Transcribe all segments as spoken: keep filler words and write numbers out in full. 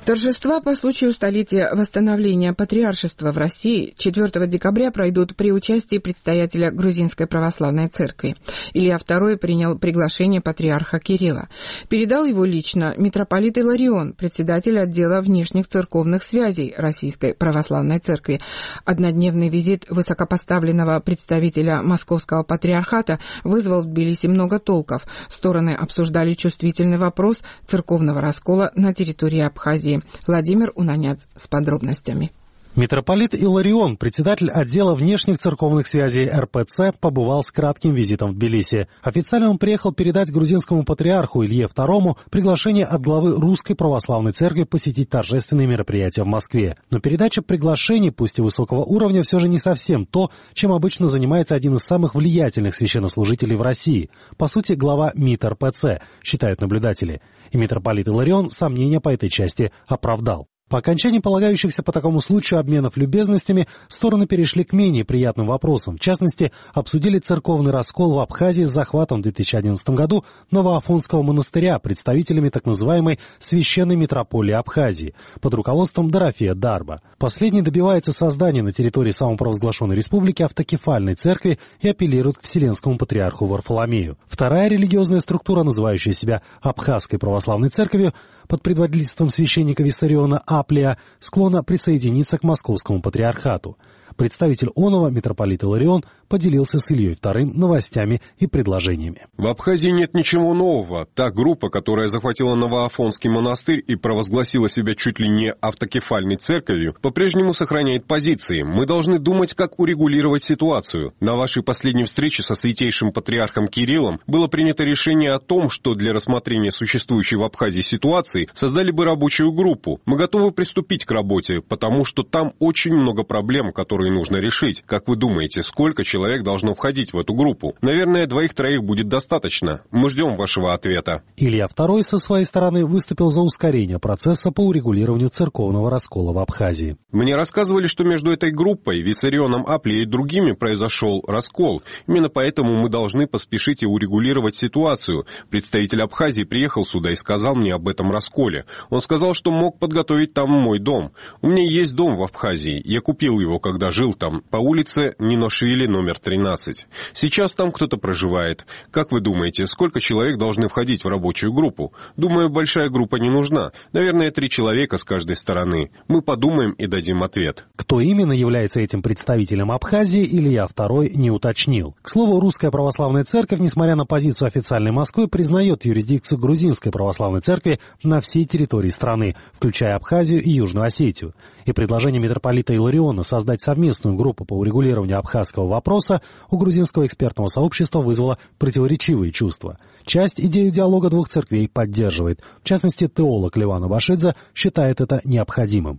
Торжества по случаю столетия восстановления патриаршества в России четвёртого декабря пройдут при участии предстоятеля Грузинской православной церкви. Илья второй принял приглашение патриарха Кирилла. Передал его лично митрополит Иларион, председатель отдела внешних церковных связей Российской православной церкви. Однодневный визит высокопоставленного представителя Московского патриархата вызвал в Тбилиси много толков. Стороны обсуждали чувствительный вопрос церковного раскола на территории Абхазии. Владимир Унаняц с подробностями. Митрополит Иларион, председатель отдела внешних церковных связей эр пэ цэ, побывал с кратким визитом в Тбилиси. Официально он приехал передать грузинскому патриарху Илье второму приглашение от главы Русской Православной Церкви посетить торжественные мероприятия в Москве. Но передача приглашений, пусть и высокого уровня, все же не совсем то, чем обычно занимается один из самых влиятельных священнослужителей в России. По сути, глава МИТ эр пэ цэ, считают наблюдатели. И митрополит Иларион сомнения по этой части оправдал. По окончании полагающихся по такому случаю обменов любезностями стороны перешли к менее приятным вопросам. В частности, обсудили церковный раскол в Абхазии с захватом в две тысячи одиннадцатом году Новоафонского монастыря представителями так называемой Священной Митрополии Абхазии под руководством Дорофея Дарба. Последний добивается создания на территории самопровозглашенной республики автокефальной церкви и апеллирует к Вселенскому патриарху Варфоломею. Вторая религиозная структура, называющая себя Абхазской православной церковью, под предводительством священника Виссариона Аплия, склонна присоединиться к Московскому патриархату. Представитель оного, митрополит Иларион, поделился с Ильей вторым новостями и предложениями. В Абхазии нет ничего нового. Та группа, которая захватила Новоафонский монастырь и провозгласила себя чуть ли не автокефальной церковью, по-прежнему сохраняет позиции. Мы должны думать, как урегулировать ситуацию. На вашей последней встрече со святейшим патриархом Кириллом было принято решение о том, что для рассмотрения существующей в Абхазии ситуации создали бы рабочую группу. Мы готовы приступить к работе, потому что там очень много проблем, которые нужно решить. Как вы думаете, сколько человек должно входить в эту группу? Наверное, двоих-троих будет достаточно. Мы ждем вашего ответа. Илья второй со своей стороны выступил за ускорение процесса по урегулированию церковного раскола в Абхазии. Мне рассказывали, что между этой группой, Виссарионом Аплией и другими произошел раскол. Именно поэтому мы должны поспешить и урегулировать ситуацию. Представитель Абхазии приехал сюда и сказал мне об этом расколе. Он сказал, что мог подготовить там мой дом. У меня есть дом в Абхазии. Я купил его, когда жил там, по улице Ниношвили, номер тринадцать. Сейчас там кто-то проживает. Как вы думаете, сколько человек должны входить в рабочую группу? Думаю, большая группа не нужна. Наверное, три человека с каждой стороны. Мы подумаем и дадим ответ. Кто именно является этим представителем Абхазии, Илья второй не уточнил. К слову, Русская Православная Церковь, несмотря на позицию официальной Москвы, признает юрисдикцию Грузинской Православной Церкви на всей территории страны, включая Абхазию и Южную Осетию. И предложение митрополита Илариона создать совместную группу по урегулированию абхазского вопроса у грузинского экспертного сообщества вызвало противоречивые чувства. Часть идею диалога двух церквей поддерживает. В частности, теолог Леван Абашидзе считает это необходимым.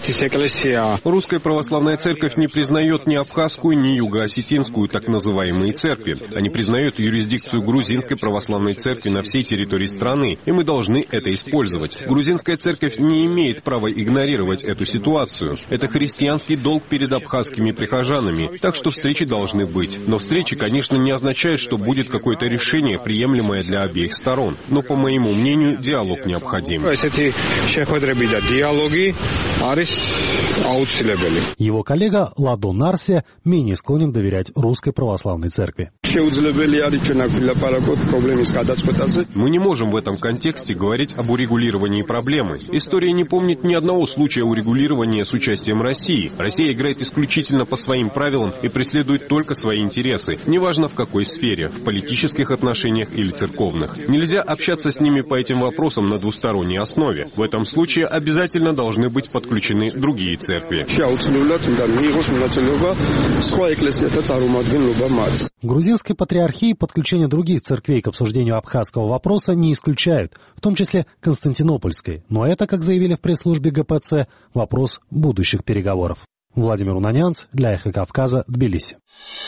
Русская православная церковь не признает ни абхазскую, ни юго-осетинскую так называемые церкви. Они признают юрисдикцию грузинской православной церкви на всей территории страны, и мы должны это использовать. Грузинская церковь не имеет права игнорировать эту ситуацию. Это христианский долг перед абхазскими прихожанами, так что встречи должны быть. Но встречи, конечно, не означают, что будет какое-то решение, приемлемое для обеих сторон. Но, по моему мнению, диалог необходим. Его коллега Ладо Нарсия менее склонен доверять Русской Православной Церкви. Мы не можем в этом контексте говорить об урегулировании проблемы. История не помнит ни одного случая урегулирования с участием России. Россия играет исключительно по своим правилам и преследует только свои интересы, неважно в какой сфере, в политических отношениях или церковных. Нельзя общаться с ними по этим вопросам на двусторонней основе. В этом случае обязательно должны быть подключены другие церкви. Грузинской патриархии подключение других церквей к обсуждению абхазского вопроса не исключают, в том числе Константинопольской. Но это, как заявили в пресс-службе гэ пэ цэ, вопрос будущих переговоров. Владимир Унанянц для Эхо Кавказа, Тбилиси.